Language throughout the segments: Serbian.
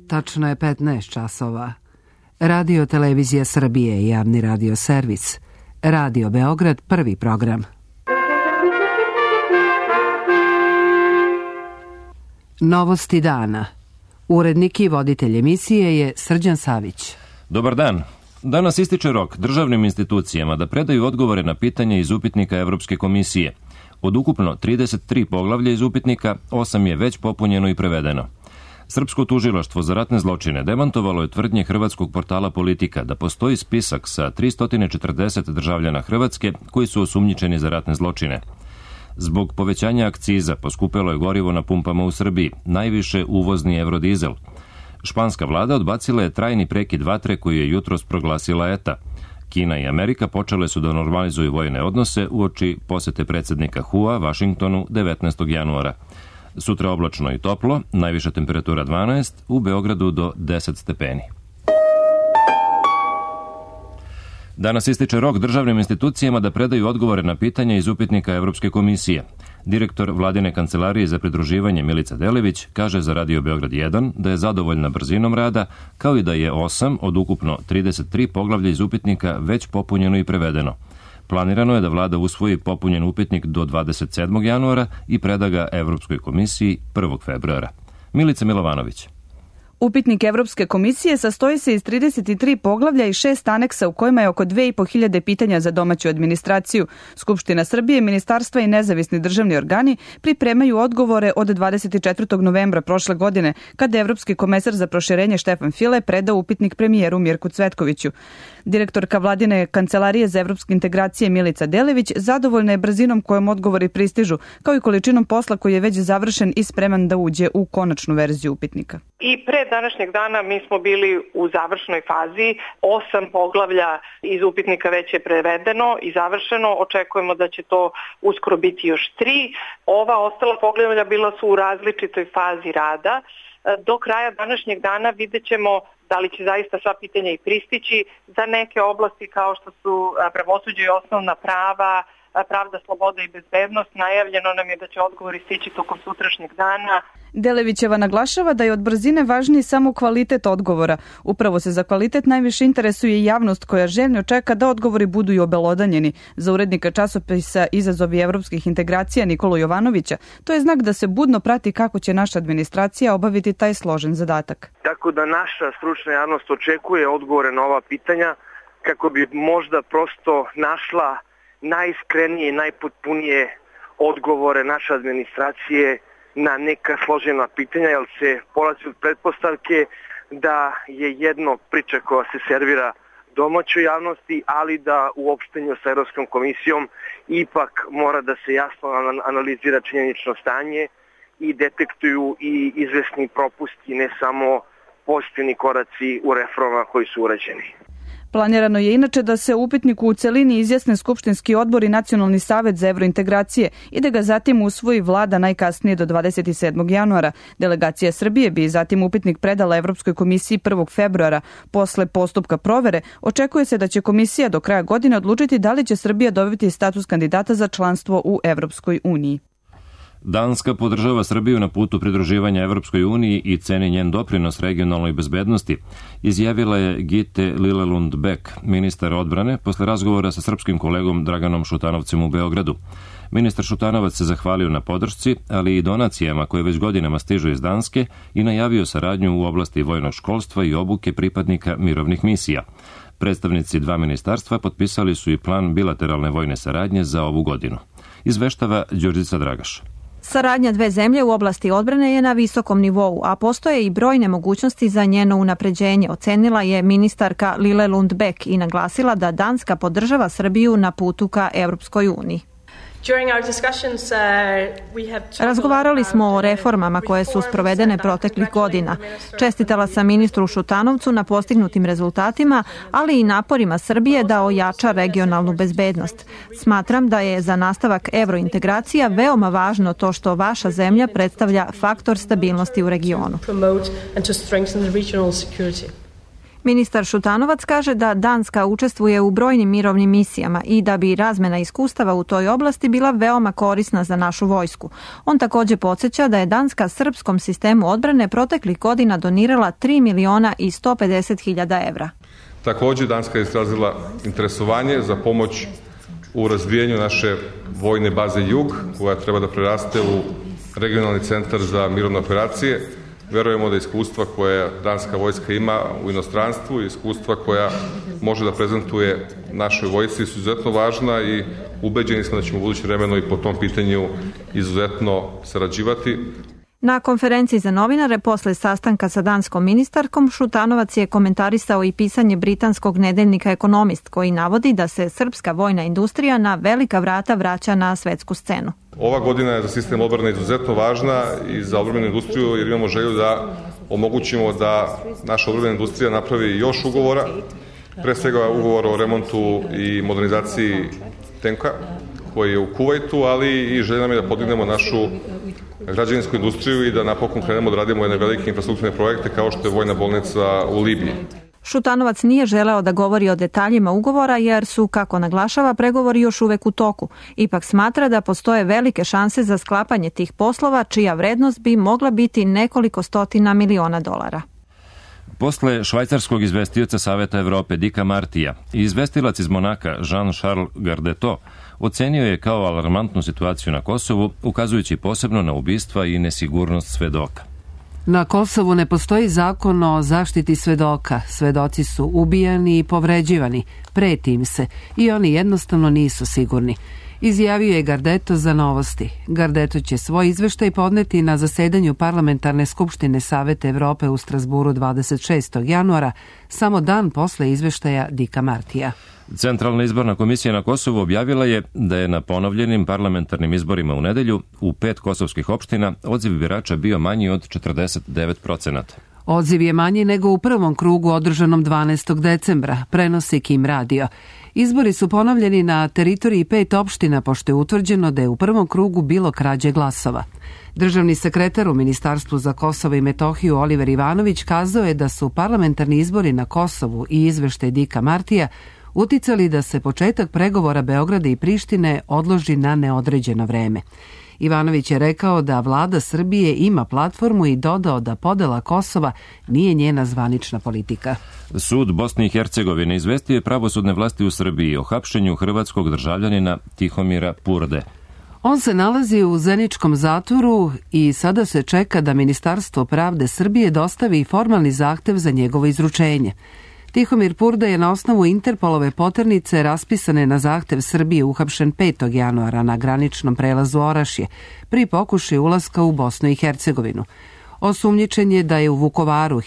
Tačno je 15 časova. Radio Televizija Srbije i javni radio servis. Radio Beograd, prvi program. Novosti dana. Urednik i voditelj emisije je Srđan Savić. Dobar dan. Danas ističe rok državnim institucijama da predaju odgovore na pitanja iz upitnika Evropske komisije. Od ukupno 33 poglavlja iz upitnika, 8 je već popunjeno i prevedeno. Srpsko tužilaštvo za ratne zločine demantovalo je tvrdnje hrvatskog portala Politika da postoji spisak sa 340 državljana Hrvatske koji su osumnjičeni za ratne zločine. Zbog povećanja akciza poskupelo je gorivo na pumpama u Srbiji, najviše uvozni evrodizel. Španska vlada odbacila je trajni prekid vatre koji je jutros proglasila ETA. Kina i Amerika počele su da normalizuju vojne odnose uoči posete predsjednika Hua Vašingtonu 19. januara. Sutra oblačno i toplo, najviša temperatura 12, u Beogradu do 10 stepeni. Danas ističe rok državnim institucijama da predaju odgovore na pitanja iz upitnika Evropske komisije. Direktor vladine kancelarije za pridruživanje Milica Delević kaže za Radio Beograd 1 da je zadovoljna brzinom rada, kao i da je 8 od ukupno 33 poglavlja iz upitnika već popunjeno i prevedeno. Planirano je da vlada usvoji popunjen upitnik do 27. januara i preda ga Evropskoj komisiji 1. februara. Milica Milovanović. Upitnik Evropske komisije sastoji se iz 33 poglavlja i 6 aneksa u kojima je oko 2500 pitanja za domaću administraciju. Skupština Srbije, ministarstva i nezavisni državni organi pripremaju odgovore od 24. novembra prošle godine, kada je Evropski komesar za proširenje Štefan File predao upitnik premijeru Mirku Cvetkoviću. Direktorka vladine kancelarije za evropske integracije Milica Delević zadovoljna je brzinom kojom odgovori pristižu, kao i količinom posla koji je već završen i spreman da uđe u konačnu verziju upitnika. I pre današnjeg dana mi smo bili u završnoj fazi. 8 poglavlja iz upitnika već je prevedeno i završeno. Očekujemo da će to uskoro biti još 3. Ova ostala poglavlja bila su u različitoj fazi rada. Do kraja današnjeg dana vidjet ćemo da li će zaista sva pitanja i pristići. Za neke oblasti kao što su pravosuđe i osnovna prava, pravda, sloboda i bezbednost, najavljeno nam je da će odgovori stići tokom sutrašnjeg dana. Delevićeva naglašava da je od brzine važniji samo kvalitet odgovora. Upravo se za kvalitet najviše interesuje javnost koja željno čeka da odgovori budu i obelodanjeni. Za urednika časopisa Izazovi evropskih integracija Nikolu Jovanovića, to je znak da se budno prati kako će naša administracija obaviti taj složen zadatak. Tako da naša stručna javnost očekuje odgovore na ova pitanja kako bi možda prosto našla najiskrenije i najpotpunije odgovore naše administracije na neka složena pitanja, jer se polazi od pretpostavke da je jedno priča koja se servira domaćoj javnosti, ali da u opštenju sa Evropskom komisijom ipak mora da se jasno analizira činjenično stanje i detektuju i izvesni propusti, ne samo pozitivni koraci u reformama koji su urađeni. Planirano je inače da se u upitniku u celini izjasne Skupštinski odbor i Nacionalni savet za evrointegracije i da ga zatim usvoji vlada najkasnije do 27. januara. Delegacija Srbije bi zatim upitnik predala Evropskoj komisiji 1. februara. Posle postupka provere očekuje se da će komisija do kraja godine odlučiti da li će Srbija dobiti status kandidata za članstvo u Evropskoj uniji. Danska podržava Srbiju na putu pridruživanja Evropskoj uniji i ceni njen doprinos regionalnoj bezbednosti, izjavila je Gitte Lillelund-Beck, ministar odbrane, posle razgovora sa srpskim kolegom Draganom Šutanovcem u Beogradu. Ministar Šutanovac se zahvalio na podršci, ali i donacijama koje već godinama stižu iz Danske i najavio saradnju u oblasti vojnog školstva i obuke pripadnika mirovnih misija. Predstavnici dva ministarstva potpisali su i plan bilateralne vojne saradnje za ovu godinu. Izveštava Đurđica Dragaš. Saradnja dve zemlje u oblasti odbrane je na visokom nivou, a postoje i brojne mogućnosti za njeno unapređenje, ocenila je ministarka Lillelund-Beck i naglasila da Danska podržava Srbiju na putu ka Evropskoj uniji. Razgovarali smo o reformama koje su sprovedene proteklih godina. Čestitala sam ministru Šutanovcu na postignutim rezultatima, ali i naporima Srbije da ojača regionalnu bezbednost. Smatram da je za nastavak evrointegracija veoma važno to što vaša zemlja predstavlja faktor stabilnosti u regionu. Ministar Šutanovac kaže da Danska učestvuje u brojnim mirovnim misijama i da bi razmena iskustava u toj oblasti bila veoma korisna za našu vojsku. On također podsjeća da je Danska srpskom sistemu odbrane proteklih godina donirala 3.150.000 evra. Također Danska je izrazila interesovanje za pomoć u razvijenju naše vojne baze Jug, koja treba da preraste u regionalni centar za mirovne operacije. Verujemo da iskustva koja danska vojska ima u inostranstvu i iskustva koja može da prezentuje našoj vojsci su izuzetno važna i ubeđeni smo da ćemo u budućem vremenu i po tom pitanju izuzetno sarađivati. Na konferenciji za novinare posle sastanka sa danskom ministarkom, Šutanovac je komentarisao i pisanje britanskog nedeljnika Ekonomist, koji navodi da se srpska vojna industrija na velika vrata vraća na svetsku scenu. Ova godina je za sistem odbrane izuzetno važna i za odbrambenu industriju, jer imamo želju da omogućimo da naša odbrambena industrija napravi još ugovora, pre svega ugovor o remontu i modernizaciji tenka koji je u Kuvajtu, ali i želja nam je da podignemo našu građevinsku industriju i da napokon krenemo da radimo jedne velike infrastrukturne projekte kao što je vojna bolnica u Libiji. Šutanovac nije želeo da govori o detaljima ugovora jer su, kako naglašava, pregovori još uvek u toku. Ipak smatra da postoje velike šanse za sklapanje tih poslova, čija vrednost bi mogla biti nekoliko stotina miliona dolara. Posle švajcarskog izvestioca Saveta Evrope Dicka Martija i izvestilac iz Monaka Jean-Charles Gardetot ocenio je kao alarmantnu situaciju na Kosovu, ukazujući posebno na ubistva i nesigurnost svedoka. Na Kosovu ne postoji zakon o zaštiti svedoka. Svedoci su ubijani i povređivani, preti im se i oni jednostavno nisu sigurni. Izjavio je Gardetot za Novosti. Gardetot će svoj izveštaj podneti na zasedanju Parlamentarne skupštine Saveta Evrope u Strasburu 26. januara, samo dan posle izveštaja Dicka Martija. Centralna izborna komisija na Kosovu objavila je da je na ponovljenim parlamentarnim izborima u nedelju u 5 kosovskih opština odziv birača bio manji od 49%. Odziv je manji nego u prvom krugu održanom 12. decembra, prenosi Kim radio. Izbori su ponovljeni na teritoriji 5 opština, pošto je utvrđeno da je u prvom krugu bilo krađe glasova. Državni sekretar u Ministarstvu za Kosovo i Metohiju Oliver Ivanović kazao je da su parlamentarni izbori na Kosovu i izveštaj Dicka Martija uticali da se početak pregovora Beograda i Prištine odloži na neodređeno vreme. Ivanović je rekao da vlada Srbije ima platformu i dodao da podela Kosova nije njena zvanična politika. Sud Bosne i Hercegovine izvestio je pravosudne vlasti u Srbiji o hapšenju hrvatskog državljanina Tihomira Purde. On se nalazi u Zeničkom zatvoru i sada se čeka da Ministarstvo pravde Srbije dostavi formalni zahtev za njegovo izručenje. Tihomir Purda je na osnovu Interpolove poternice raspisane na zahtev Srbije uhapšen 5. januara na graničnom prelazu Orašje pri pokušaju ulaska u Bosnu i Hercegovinu. Osumnjičen je da je u Vukovaru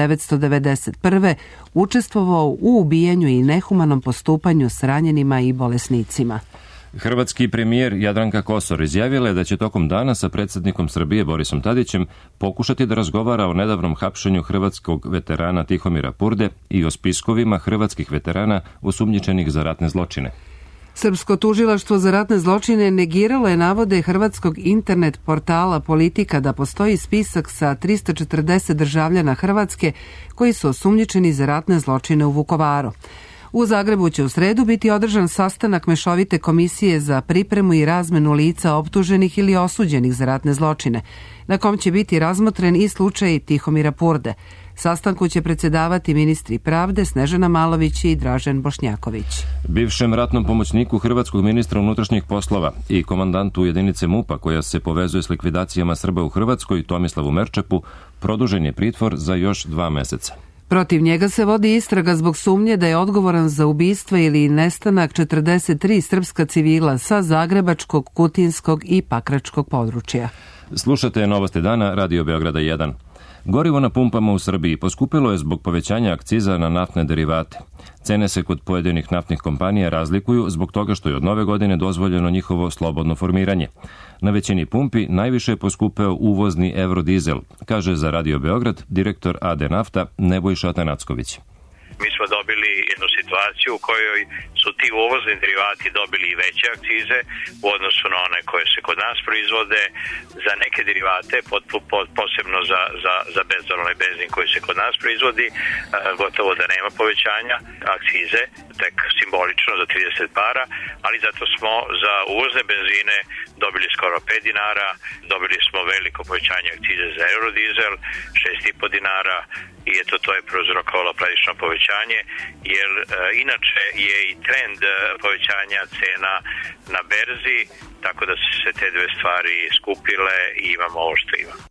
1991. učestvovao u ubijanju i nehumanom postupanju s ranjenima i bolesnicima. Hrvatski premijer Jadranka Kosor izjavila je da će tokom dana sa predsjednikom Srbije Borisom Tadićem pokušati da razgovara o nedavnom hapšenju hrvatskog veterana Tihomira Purde i o spiskovima hrvatskih veterana osumnjičenih za ratne zločine. Srpsko tužilaštvo za ratne zločine negiralo je navode hrvatskog internet portala Politika da postoji spisak sa 340 državljana Hrvatske koji su osumnjičeni za ratne zločine u Vukovaru. U Zagrebu će u sredu biti održan sastanak Mešovite komisije za pripremu i razmenu lica optuženih ili osuđenih za ratne zločine, na kom će biti razmotren i slučaj Tihomira Purde. Sastanku će predsjedavati ministri pravde Snežana Malović i Dražen Bošnjaković. Bivšem ratnom pomoćniku hrvatskog ministra unutrašnjih poslova i komandantu jedinice MUP-a koja se povezuje s likvidacijama Srba u Hrvatskoj, Tomislavu Merčepu, produžen je pritvor za još 2 meseca. Protiv njega se vodi istraga zbog sumnje da je odgovoran za ubistva ili nestanak 43 srpska civila sa zagrebačkog, kutinskog i pakračkog područja. Slušate Novosti dana, Radio Beograda 1. Gorivo na pumpama u Srbiji poskupilo je zbog povećanja akciza na naftne derivate. Cene se kod pojedinih naftnih kompanija razlikuju zbog toga što je od nove godine dozvoljeno njihovo slobodno formiranje. Na većini pumpi najviše je poskupeo uvozni eurodizel, kaže za Radio Beograd direktor AD Nafta Nebojša Atanacković. Mi smo dobili jednu situaciju u kojoj su ti uvozni derivati dobili i veće akcize u odnosu na one koje se kod nas proizvode. Za neke derivate, posebno za bezalkoholni benzin koji se kod nas proizvodi, gotovo da nema povećanja akcize, tek simbolično za 30 para, ali zato smo za uvozne benzine dobili skoro 5 dinara, dobili smo veliko povećanje akcize za eurodizel, 6,5 dinara, i eto to je prouzrokovalo praktično povećanje, jer inače je i trend povećanja cena na berzi, tako da su se te dve stvari skupile i imamo ovo što imamo.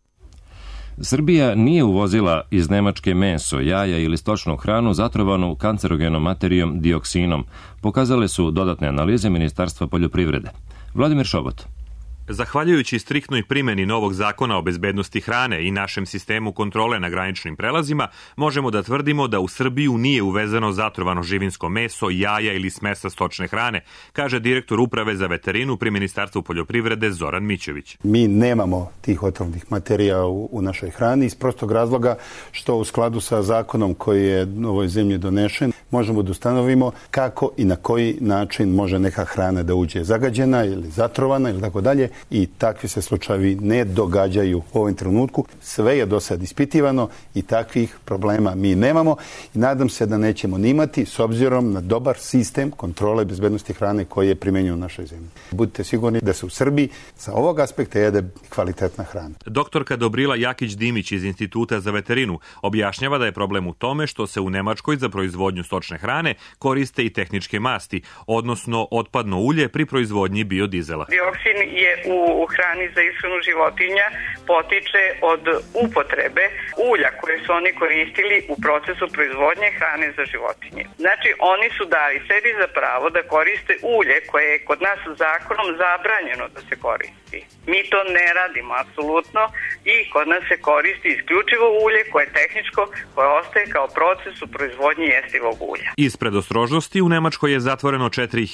Srbija nije uvozila iz Nemačke meso, jaja ili stočnu hranu zatrovanu kancerogenom materijom dioksinom, pokazale su dodatne analize Ministarstva poljoprivrede. Vladimir Šobot. Zahvaljujući striktnoj primjeni novog zakona o bezbednosti hrane i našem sistemu kontrole na graničnim prelazima, možemo da tvrdimo da u Srbiju nije uvezeno zatrovano živinsko meso, jaja ili smesa stočne hrane, kaže direktor Uprave za veterinu pri Ministarstvu poljoprivrede Zoran Mićević. Mi nemamo tih otrovnih materija u našoj hrani iz prostog razloga što u skladu sa zakonom koji je u ovoj zemlji donešen možemo da ustanovimo kako i na koji način može neka hrana da uđe zagađena ili zatrovana ili tako dalje. I takvi se slučajevi ne događaju u ovom trenutku. Sve je do sad ispitivano i takvih problema mi nemamo i nadam se da nećemo ni imati s obzirom na dobar sistem kontrole bezbednosti hrane koji je primenjen u našoj zemlji. Budite sigurni da se u Srbiji sa ovog aspekta jede kvalitetna hrana. Doktorka Dobrila Jakić-Dimić iz Instituta za veterinu objašnjava da je problem u tome što se u Nemačkoj za proizvodnju stočne hrane koriste i tehničke masti, odnosno otpadno ulje pri proizvodnji biodizela. Dioksin je u hrani za ishranu životinja potiče od upotrebe ulja koje su oni koristili u procesu proizvodnje hrane za životinje. Znači, oni su dali sebi za pravo da koriste ulje koje je kod nas zakonom zabranjeno da se koristi. Mi to ne radimo apsolutno i kod nas se koristi isključivo ulje koje je tehničko, koje ostaje kao proces u proizvodnji jestivog ulja. Iz predostrožnosti u Nemačkoj je zatvoreno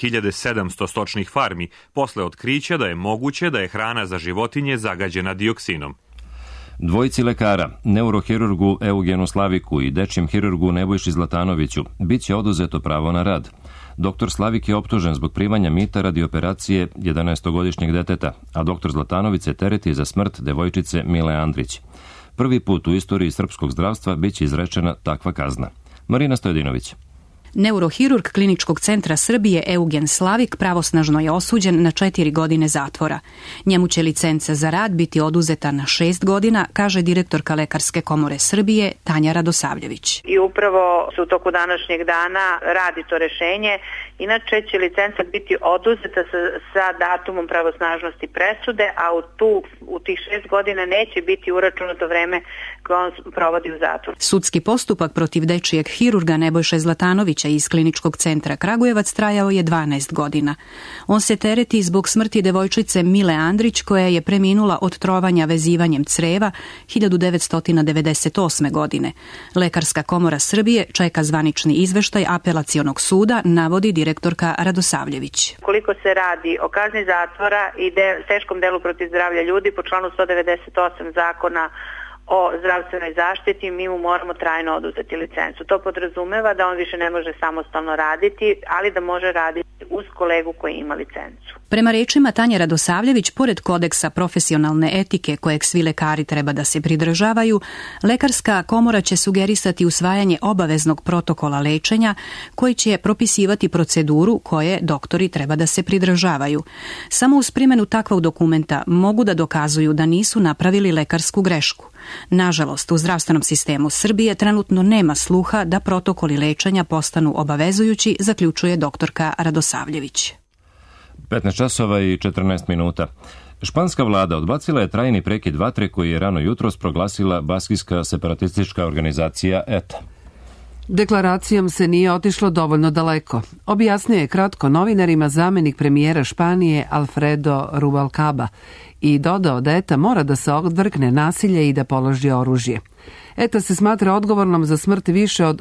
4700 stočnih farmi posle otkrića da je moguće da je hrana za životinje zagađena dioksinom. Dvojici lekara, neurohirurgu Eugenu Slaviku i dečijem hirurgu Nebojši Zlatanoviću, bit će oduzeto pravo na rad. Doktor Slavik je optužen zbog primanja mita radi operacije 11-godišnjeg deteta, a doktor Zlatanović se tereti za smrt devojčice Mile Andrić. Prvi put u istoriji srpskog zdravstva bit će izrečena takva kazna. Marina Stojedinović. Neurohirurg Kliničkog centra Srbije Eugen Slavik pravosnažno je osuđen na 4 godine zatvora. Njemu će licenca za rad biti oduzeta na 6 godina, kaže direktorka Lekarske komore Srbije Tanja Radosavljević. I upravo se u toku današnjeg dana radi to rešenje. Inače će licenca biti oduzeta sa datumom pravosnažnosti presude, a u tih 6 godina neće biti uračunato vreme koje on provodi u zatvoru. Sudski postupak protiv dečijeg hirurga Nebojše Zlatanovića iz Kliničkog centra Kragujevac trajao je 12 godina. On se tereti zbog smrti devojčice Mile Andrić koja je preminula od trovanja vezivanjem creva 1998. godine. Lekarska komora Srbije čeka zvanični izveštaj apelacionog suda, navodi direktorka Radosavljević. Koliko se radi o kazni zatvora i teškom delu protiv zdravlja ljudi po članu 198 zakona o zdravstvenoj zaštiti, mi mu moramo trajno oduzeti licencu. To podrazumeva da on više ne može samostalno raditi, ali da može raditi uz kolegu koji ima licencu. Prema rečima Tanje Radosavljević, pored kodeksa profesionalne etike kojeg svi lekari treba da se pridržavaju, Lekarska komora će sugerisati usvajanje obaveznog protokola lečenja koji će propisivati proceduru koje doktori treba da se pridržavaju. Samo uz primjenu takvog dokumenta mogu da dokazuju da nisu napravili lekarsku grešku. Nažalost, u zdravstvenom sistemu Srbije trenutno nema sluha da protokoli lečenja postanu obavezujući, zaključuje doktorka Radosavljević. 15 časova i 14 minuta. Španska vlada odbacila je trajni prekid vatre koji je rano jutros proglasila baskijska separatistička organizacija ETA. Deklaracijom se nije otišlo dovoljno daleko. Objasnio je kratko novinarima zamjenik premijera Španije Alfredo Rubalcaba. i dodao da ETA mora da se odvrgne nasilje i da položi oružje. ETA se smatra odgovornom za smrt više od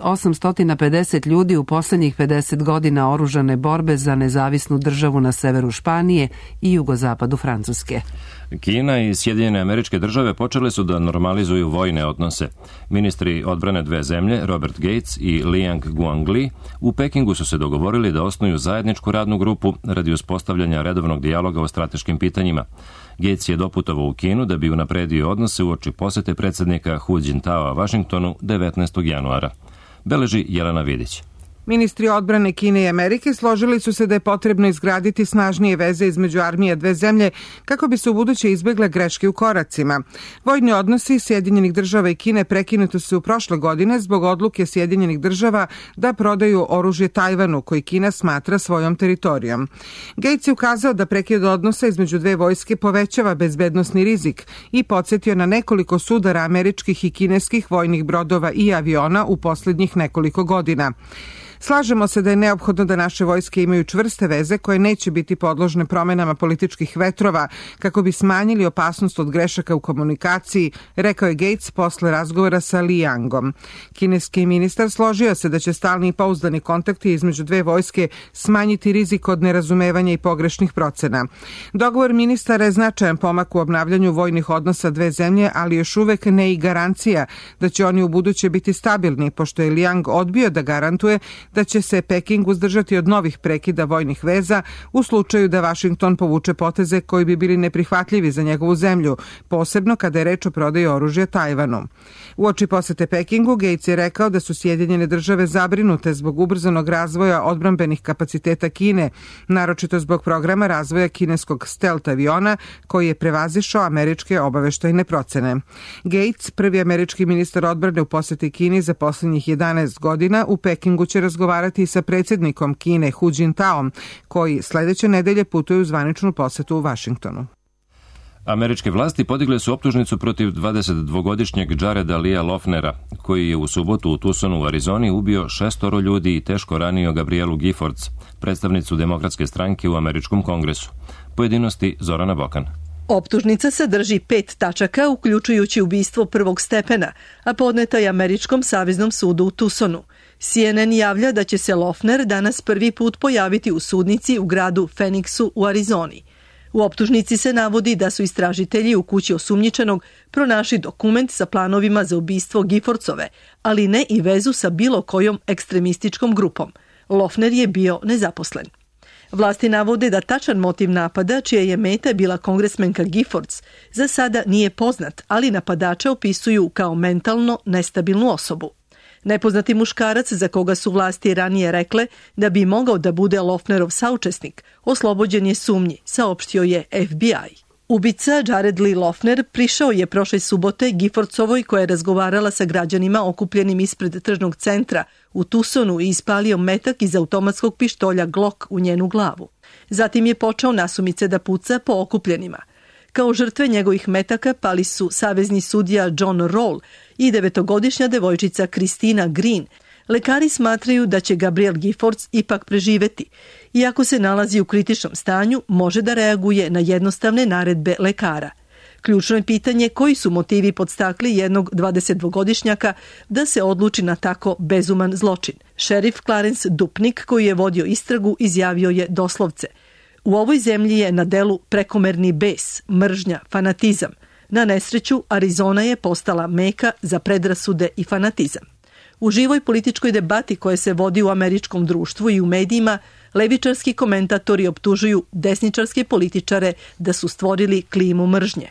850 ljudi u poslednjih 50 godina oružane borbe za nezavisnu državu na severu Španije i jugozapadu Francuske. Kina i Sjedinjene Američke Države počele su da normalizuju vojne odnose. Ministri odbrane dve zemlje, Robert Gates i Liang Guangli, u Pekingu su se dogovorili da osnuju zajedničku radnu grupu radi uspostavljanja redovnog dijaloga o strateškim pitanjima. Gates je doputovao u Kinu da bi unapredio odnose uoči posete predsjednika Hu Jintaoa Vašingtonu 19. januara. Beleži Jelena Vidić. Ministri odbrane Kine i Amerike složili su se da je potrebno izgraditi snažnije veze između armije dve zemlje kako bi se ubuduće izbegle greške u koracima. Vojni odnosi Sjedinjenih država i Kine prekinuti su prošle godine zbog odluke Sjedinjenih država da prodaju oružje Tajvanu, koji Kina smatra svojom teritorijom. Gates je ukazao da prekid odnosa između dve vojske povećava bezbednosni rizik i podsjetio na nekoliko sudara američkih i kineskih vojnih brodova i aviona u posljednjih nekoliko godina. Slažemo se da je neophodno da naše vojske imaju čvrste veze koje neće biti podložne promenama političkih vetrova kako bi smanjili opasnost od grešaka u komunikaciji, rekao je Gates posle razgovora sa Liangom. Kineski ministar složio se da će stalni i pouzdani kontakti između dve vojske smanjiti rizik od nerazumevanja i pogrešnih procena. Dogovor ministara je značajan pomak u obnavljanju vojnih odnosa dve zemlje, ali još uvek ne i garancija da će oni u buduće biti stabilni, pošto je Liang odbio da garantuje da će se Peking uzdržati od novih prekida vojnih veza u slučaju da Vašington povuče poteze koji bi bili neprihvatljivi za njegovu zemlju, posebno kada je reč o prodaji oružja Tajvanu. Uoči posete Pekingu, Gates je rekao da su Sjedinjene države zabrinute zbog ubrzanog razvoja odbrambenih kapaciteta Kine, naročito zbog programa razvoja kineskog stealth aviona koji je prevazišao američke obaveštajne procene. Gates, prvi američki ministar odbrane u poseti Kini za posljednjih 11 godina, u Pekingu će razgovarati sa predsjednikom Kine Hu Jintaom, koji sledeće nedelje putuje u zvaničnu posetu u Vašingtonu. Američke vlasti podigle su optužnicu protiv 22-godišnjeg Jareda Lia Loeffnera, koji je u subotu u Tucsonu u Arizoni ubio 6 ljudi i teško ranio Gabrielu Giffords, predstavnicu Demokratske stranke u Američkom kongresu. Pojedinosti Zorana Bokan. Optužnica sadrži 5 tačaka, uključujući ubistvo prvog stepena, a podneta je Američkom saveznom sudu u Tucsonu. CNN javlja da će se Loeffner danas prvi put pojaviti u sudnici u gradu Phoenixu u Arizoni. U optužnici se navodi da su istražitelji u kući osumnjičenog pronašli dokument sa planovima za ubistvo Giffordsove, ali ne i vezu sa bilo kojom ekstremističkom grupom. Loeffner je bio nezaposlen. Vlasti navode da tačan motiv napada, čija je meta bila kongresmenka Giffords, za sada nije poznat, ali napadača opisuju kao mentalno nestabilnu osobu. Nepoznati muškarac, za koga su vlasti ranije rekle da bi mogao da bude Loeffnerov saučesnik, oslobođen je sumnji, saopštio je FBI. Ubica Jared Lee Loeffner prišao je prošle subote Giffordsovoj, koja je razgovarala sa građanima okupljenim ispred tržnog centra u Tucsonu i ispalio metak iz automatskog pištolja Glock u njenu glavu. Zatim je počeo nasumice da puca po okupljenima. Kao žrtve njegovih metaka pali su savezni sudija John Roll i 9-godišnja devojčica Christina Green. Lekari smatraju da će Gabriel Giffords ipak preživeti. Iako se nalazi u kritičnom stanju, može da reaguje na jednostavne naredbe lekara. Ključno je pitanje koji su motivi podstakli jednog 22-godišnjaka da se odluči na tako bezuman zločin. Šerif Clarence Dupnik, koji je vodio istragu, izjavio je doslovce: u ovoj zemlji je na delu prekomerni bes, mržnja, fanatizam. Na nesreću, Arizona je postala meka za predrasude i fanatizam. U živoj političkoj debati koja se vodi u američkom društvu i u medijima, levičarski komentatori optužuju desničarske političare da su stvorili klimu mržnje.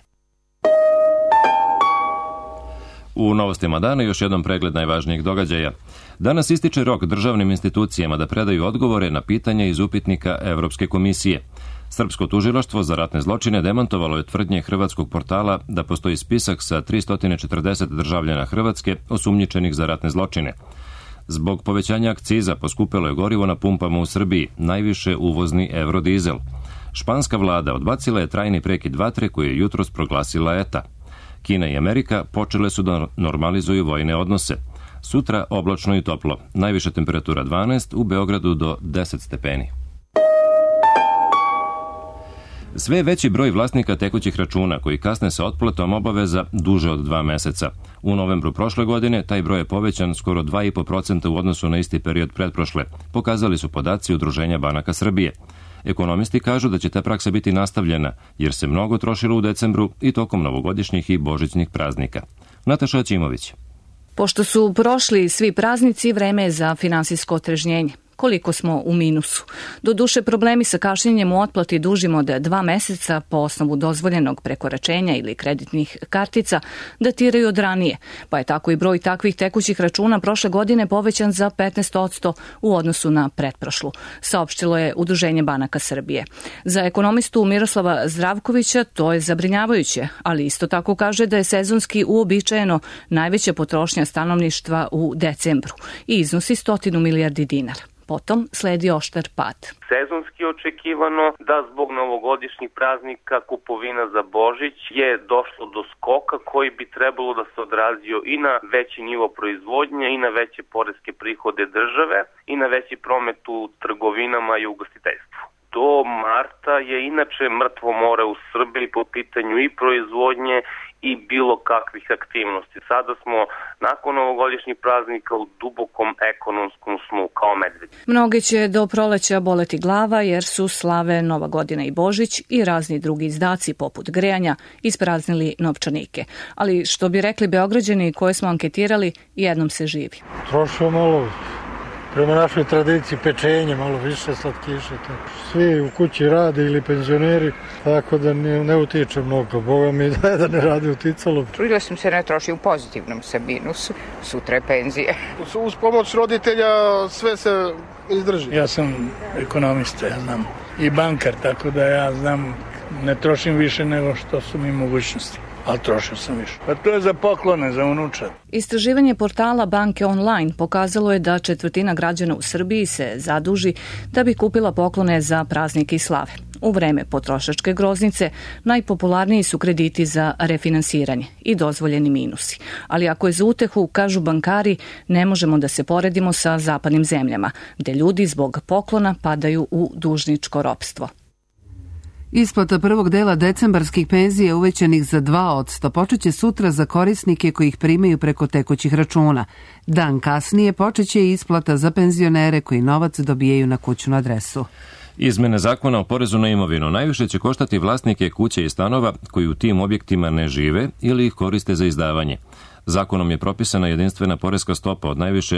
U novostima dana još jedan pregled najvažnijih događaja. Danas ističe rok državnim institucijama da predaju odgovore na pitanja iz upitnika Evropske komisije. Srpsko tužilaštvo za ratne zločine demantovalo je tvrdnje hrvatskog portala da postoji spisak sa 340 državljana Hrvatske osumnjičenih za ratne zločine. Zbog povećanja akciza poskupelo je gorivo na pumpama u Srbiji, najviše uvozni eurodizel. Španska vlada odbacila je trajni prekid vatre koji je jutros proglasila ETA. Kina i Amerika počele su da normalizuju vojne odnose. Sutra oblačno i toplo. Najviša temperatura 12, u Beogradu do 10 stepeni. Sve veći broj vlasnika tekućih računa koji kasne sa otplatom obaveza duže od 2 meseca. U novembru prošle godine taj broj je povećan skoro 2,5% u odnosu na isti period pretprošle, pokazali su podaci Udruženja banaka Srbije. Ekonomisti kažu da će ta praksa biti nastavljena, jer se mnogo trošilo u decembru i tokom novogodišnjih i božićnih praznika. Nataša Ćimović. Pošto su prošli svi praznici, vreme je za finansijsko otrežnjenje. Koliko smo u minusu? Doduše, problemi sa kašnjenjem u otplati dužim od 2 meseca po osnovu dozvoljenog prekoračenja ili kreditnih kartica datiraju od ranije, pa je tako i broj takvih tekućih računa prošle godine povećan za 15% u odnosu na pretprošlu, saopštilo je Udruženje banaka Srbije. Za ekonomistu Miroslava Zdravkovića to je zabrinjavajuće, ali isto tako kaže da je sezonski uobičajeno najveća potrošnja stanovništva u decembru i iznosi 100 milijardi dinara. Potom sledi oštar pad. Sezonski očekivano da zbog novogodišnjih praznika kupovina za Božić je došlo do skoka koji bi trebalo da se odrazio i na veći nivo proizvodnje i na veće poreske prihode države i na veći promet u trgovinama i ugostiteljstvu. Do marta je inače mrtvo more u Srbiji po pitanju i proizvodnje i bilo kakvih aktivnosti. Sada smo nakon novogodišnjih praznika u dubokom ekonomskom snu kao medvedi. Mnoge će do proleća boleti glava jer su slave Nova godina i Božić i razni drugi izdaci poput grejanja ispraznili novčanike. Ali što bi rekli Beograđani koje smo anketirali, jednom se živi. Trošio malo prema našoj tradiciji pečenje, malo više slatkiše. Svi u kući rade ili penzioneri, tako da ne utiče mnogo. Boga mi da ne radi uticalo. Trudila sam se ne troši u pozitivnom sa minusu, sutra je penzije. Uz pomoć roditelja sve se izdrži. Ja sam ekonomista, ja znam, i bankar, tako da ja znam, ne trošim više nego što su mi mogućnosti. Ali trošio sam više. Pa to je za poklone, za unučad. Istraživanje portala Banke Online pokazalo je da 1/4 građana u Srbiji se zaduži da bi kupila poklone za praznike i slave. U vreme potrošačke groznice najpopularniji su krediti za refinansiranje i dozvoljeni minusi. Ali ako je za utehu, kažu bankari, ne možemo da se poredimo sa zapadnim zemljama, gde ljudi zbog poklona padaju u dužničko ropstvo. Isplata prvog dela decembarskih penzija uvećanih za 2% počeće sutra za korisnike koji ih primaju preko tekućih računa. Dan kasnije počeće i isplata za penzionere koji novac dobijaju na kućnu adresu. Izmene zakona o porezu na imovinu najviše će koštati vlasnike kuće i stanova koji u tim objektima ne žive ili ih koriste za izdavanje. Zakonom je propisana jedinstvena poreska stopa od najviše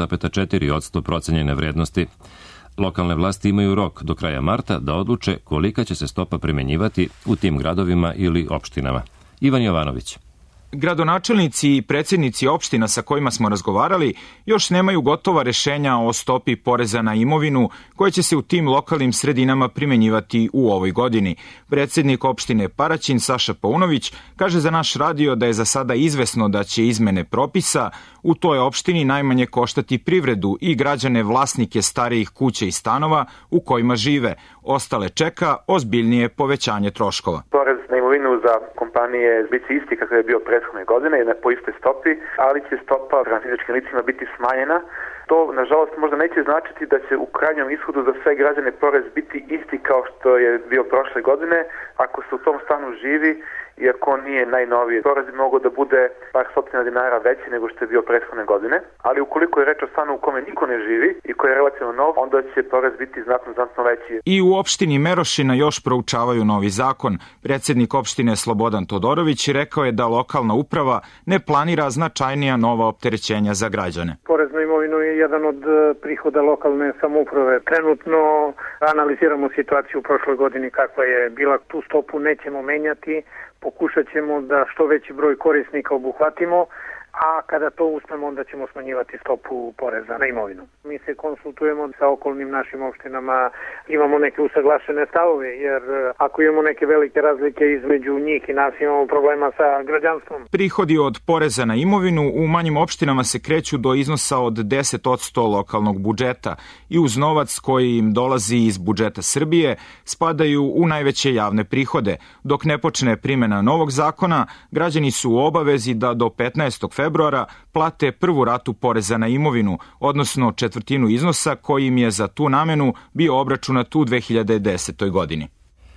0,4% procenjene vrednosti. Lokalne vlasti imaju rok do kraja marta da odluče kolika će se stopa primenjivati u tim gradovima ili opštinama. Ivan Jovanović. Gradonačelnici i predsjednici opština sa kojima smo razgovarali još nemaju gotova rešenja o stopi poreza na imovinu koje će se u tim lokalnim sredinama primenjivati u ovoj godini. Predsjednik opštine Paraćin Saša Paunović kaže za naš radio da je za sada izvesno da će izmene propisa u toj opštini najmanje koštati privredu i građane vlasnike starijih kuća i stanova u kojima žive. Ostale čeka ozbiljnije povećanje troškova. Porez na imovinu za kompanije biti isti kako je bio prethodne godine, po istoj stopi, ali će stopa prema fizičkim licima biti smanjena. To, nažalost, možda neće značiti da će u krajnjom ishodu za sve građane porez biti isti kao što je bio prošle godine, ako se u tom stanu živi, iako on nije najnoviji. Porez bi mogao da bude par stotina dinara veći nego što je bio prethodne godine, ali ukoliko je reč o stanu u kome niko ne živi i koji je relativno nov, onda će porez biti znatno veći. I u opštini Merošina još proučavaju novi zakon. Predsjednik opštine Slobodan Todorović rekao je da lokalna uprava ne planira značajnija nova opterećenja za građane. Porez na imovinu je jedan od prihoda lokalne samouprave. Trenutno analiziramo situaciju u prošloj godini kakva je bila, tu stopu nećemo menjati. Pokušat ćemo da što veći broj korisnika obuhvatimo, a kada to uspemo onda ćemo smanjivati stopu poreza na imovinu. Mi se konsultujemo sa okolnim našim opštinama, imamo neke usaglašene stavove, jer ako imamo neke velike razlike između njih i nas, imamo problema sa građanstvom. Prihodi od poreza na imovinu u manjim opštinama se kreću do iznosa od 10% lokalnog budžeta i uz novac koji im dolazi iz budžeta Srbije spadaju u najveće javne prihode. Dok ne počne primjena novog zakona, građani su u obavezi da do 15. februara plate prvu ratu poreza na imovinu, odnosno 1/4 iznosa koji im je za tu namenu bio obračunat u 2010. godini.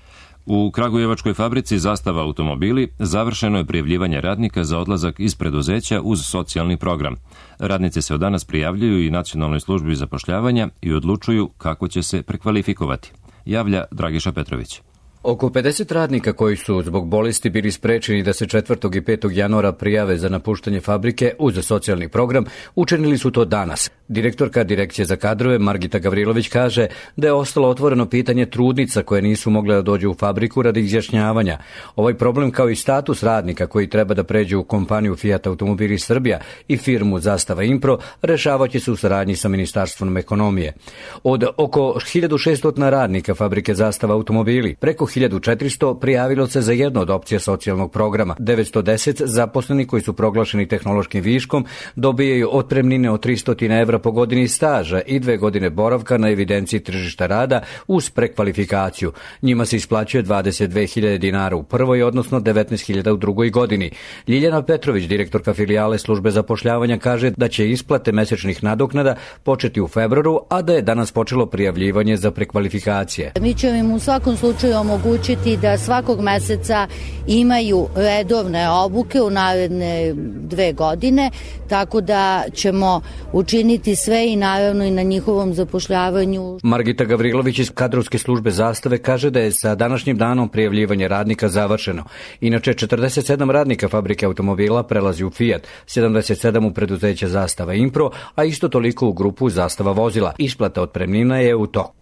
U kragujevačkoj fabrici Zastava automobili završeno je prijavljivanje radnika za odlazak iz preduzeća uz socijalni program. Radnici se od danas prijavljuju i Nacionalnoj službi zapošljavanja i odlučuju kako će se prekvalifikovati, javlja Dragiša Petrović. Oko 50 radnika koji su zbog bolesti bili sprečeni da se 4. i 5. januara prijave za napuštanje fabrike uz socijalni program, učinili su to danas. Direktorka Direkcije za kadrove Margita Gavrilović kaže da je ostalo otvoreno pitanje trudnica koje nisu mogle da dođu u fabriku radi izjašnjavanja. Ovaj problem kao i status radnika koji treba da pređu u kompaniju Fiat Automobili Srbija i firmu Zastava Impro rešavaće se u saradnji sa Ministarstvom ekonomije. Od oko 1600 radnika fabrike Zastava Automobili, preko 1400 prijavilo se za jednu od opcija socijalnog programa. 910 zaposleni koji su proglašeni tehnološkim viškom dobijaju otpremnine od 300 evra po godini staža i 2 godine boravka na evidenciji tržišta rada uz prekvalifikaciju. Njima se isplaćuje 22.000 dinara u prvoj, odnosno 19.000 u drugoj godini. Ljiljana Petrović, direktorka filijale službe zapošljavanja, kaže da će isplate mesečnih nadoknada početi u februaru, a da je danas počelo prijavljivanje za prekvalifikacije. Mi ćemo im u svakom slučaju omogućiti da svakog meseca imaju redovne obuke u naredne 2 godine, tako da ćemo učiniti sve i naravno i na njihovom zapošljavanju. Margita Gavrilović iz kadrovske službe Zastave kaže da je sa današnjim danom prijavljivanje radnika završeno. Inače, 47 radnika fabrike automobila prelazi u Fiat, 77 u preduzeće Zastava Impro, a isto toliko u grupu Zastava vozila. Isplata otpremnina je u toku.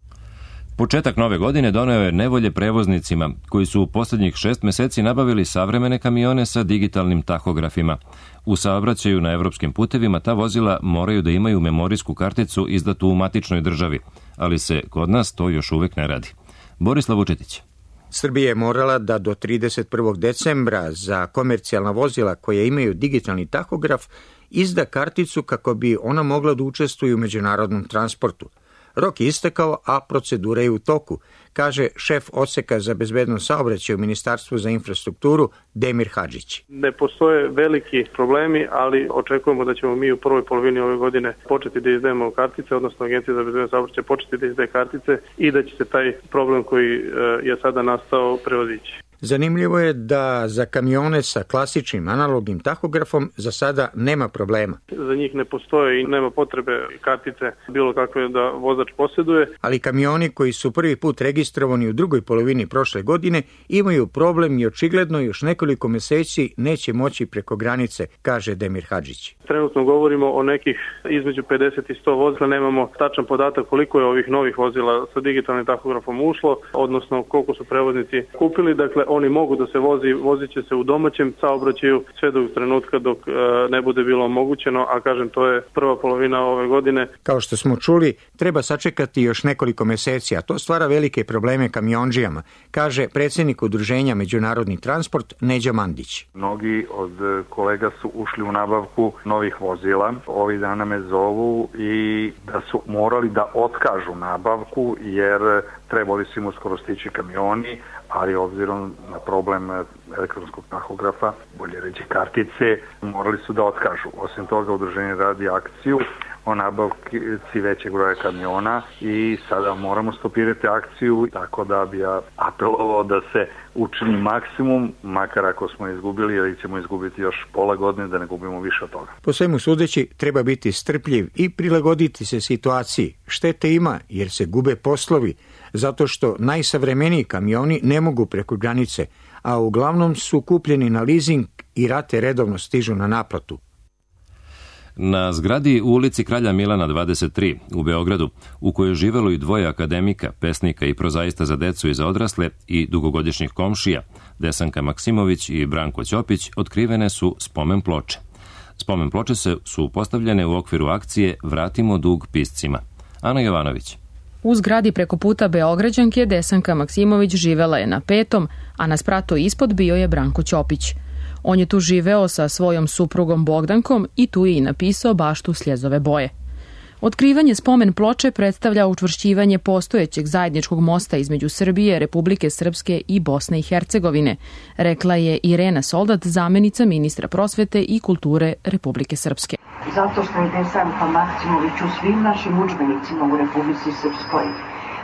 Početak nove godine doneo je nevolje prevoznicima koji su u posljednjih 6 meseci nabavili savremene kamione sa digitalnim tahografima. U saobraćaju na evropskim putevima ta vozila moraju da imaju memorijsku karticu izdatu u matičnoj državi, ali se kod nas to još uvek ne radi. Borislav Vučetić. Srbija je morala da do 31. decembra za komercijalna vozila koje imaju digitalni tahograf izda karticu kako bi ona mogla da učestvuje u međunarodnom transportu. Rok je istekao, a procedura je u toku, kaže šef odseka za bezbednost saobraćaja u Ministarstvu za infrastrukturu Demir Hadžić. Ne postoje veliki problemi, ali očekujemo da ćemo mi u prvoj polovini ove godine početi da izdajemo kartice, odnosno Agencija za bezbednost saobraćaja početi da izdaje kartice i da će se taj problem koji je sada nastao prevazići. Zanimljivo je da za kamione sa klasičnim analognim tahografom za sada nema problema. Za njih ne postoje i nema potrebe kartice bilo kakve da vozač posjeduje. Ali kamioni koji su prvi put registrovani u drugoj polovini prošle godine imaju problem i očigledno još nekoliko meseci neće moći preko granice, kaže Demir Hadžić. Trenutno govorimo o nekih između 50 i 100 vozila, nemamo tačan podatak koliko je ovih novih vozila sa digitalnim tahografom ušlo, odnosno koliko su prevoznici kupili, dakle oni mogu da se vozit će se u domaćem saobraćaju sve do trenutka dok ne bude bilo omogućeno, a kažem to je prva polovina ove godine. Kao što smo čuli, treba sačekati još nekoliko meseci, a to stvara velike probleme kamiondžijama, kaže predsjednik udruženja Međunarodni transport Neđo Mandić. Mnogi od kolega su ušli u nabavku novih vozila. Ovih dana me zovu i da su morali da otkažu nabavku jer trebali su im uskoro stići kamioni, ali obzirom na problem elektronskog tahografa, bolje reći kartice, morali su da otkažu. Osim toga, udruženje radi akciju o nabavci većeg broja kamiona i sada moramo stopirati akciju, tako da bi ja apelovao da se učini maksimum, makar ako smo izgubili ili ćemo izgubiti još pola godine, da ne gubimo više od toga. Po svemu sudeći, treba biti strpljiv i prilagoditi se situaciji. Štete ima jer se gube poslovi, zato što najsavremeniji kamioni ne mogu preko granice, a uglavnom su kupljeni na leasing i rate redovno stižu na naplatu. Na zgradi u ulici Kralja Milana 23 u Beogradu, u kojoj je živelo i dvoje akademika, pesnika i prozaista za decu i za odrasle i dugogodišnjih komšija, Desanka Maksimović i Branko Ćopić, otkrivene su spomen ploče. Spomen ploče su postavljene u okviru akcije Vratimo dug piscima. Ana Jovanović. U zgradi preko puta Beograđanke Desanka Maksimović živela je na 5. a na spratu ispod bio je Branko Ćopić. On je tu živeo sa svojom suprugom Bogdankom i tu je i napisao baštu Sljezove boje. Otkrivanje spomen ploče predstavlja učvršćivanje postojećeg zajedničkog mosta između Srbije, Republike Srpske i Bosne i Hercegovine, rekla je Irena Soldat, zamenica ministra prosvete i kulture Republike Srpske. Zato što je Desanka Maksimović u svim našim udžbenicima u Republici Srpskoj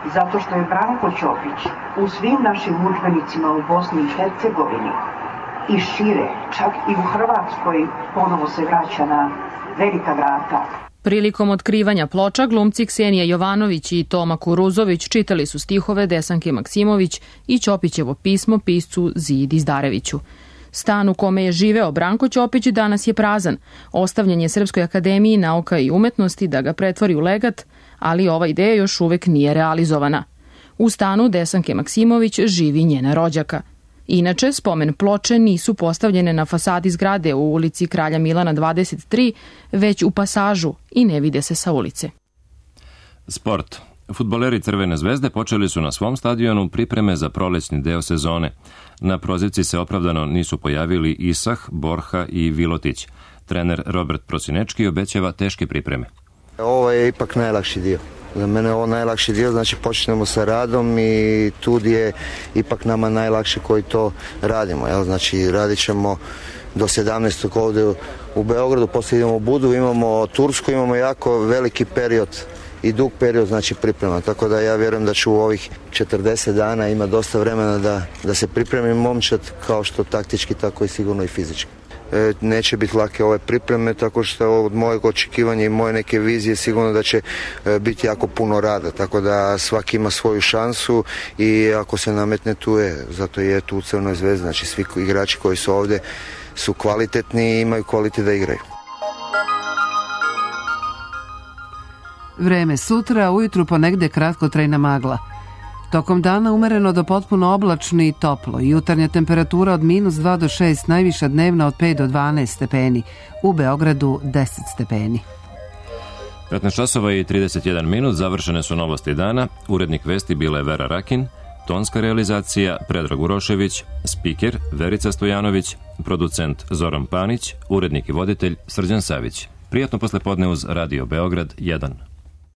zato što je Branko Ćopić u svim našim udžbenicima u Bosni i Hercegovini i šire, čak i u Hrvatskoj, ponovo se vraća na velika vrata. Prilikom otkrivanja ploča glumci Ksenija Jovanović i Toma Kuruzović čitali su stihove Desanke Maksimović i Ćopićevo pismo piscu Zidi Zdareviću. Stan u kome je živeo Branko Ćopić danas je prazan. Ostavljen je Srpskoj akademiji nauka i umetnosti da ga pretvori u legat, ali ova ideja još uvek nije realizovana. U stanu Desanke Maksimović živi njena rođaka. Inače, spomen ploče nisu postavljene na fasadi zgrade u ulici Kralja Milana 23, već u pasažu i ne vide se sa ulice. Sport. Fudbaleri Crvene zvezde počeli su na svom stadionu pripreme za prolećni deo sezone. Na prozivci se opravdano nisu pojavili Isah, Borha i Vilotić. Trener Robert Prosinečki obećava teške pripreme. Ovo je ipak najlakši dio. Za mene je ovo najlakši dio, znači počnemo sa radom i tu je ipak nama najlakše koji to radimo. Jel? Znači radit ćemo do 17. ovdje u Beogradu, poslije idemo u Budu, imamo Tursku, imamo jako veliki period i dug period znači priprema, tako da ja vjerujem da ću u ovih 40 dana ima dosta vremena da se pripremim momčad kao što taktički, tako i sigurno i fizički. Neće biti lake ove pripreme, tako što od mojeg očekivanja i moje neke vizije sigurno da će biti jako puno rada, tako da svaki ima svoju šansu i ako se nametne tu je, zato je tu u Crvenoj zvezdi, znači svi igrači koji su ovdje su kvalitetni i imaju kvalitet da igraju. Vreme sutra, ujutru ponegde kratkotrajna magla. Tokom dana umereno do potpuno oblačno i toplo. Jutarnja temperatura od -2 do 6, najviša dnevna od 5 do 12 stepeni. U Beogradu 10 stepeni. 15 časova i 31 minut, završene su novosti dana. Urednik vesti bila je Vera Rakin, tonska realizacija Predrag Urošević, spiker Verica Stojanović, producent Zoran Panić, urednik i voditelj Srđan Savić. Prijatno poslepodne uz Radio Beograd 1.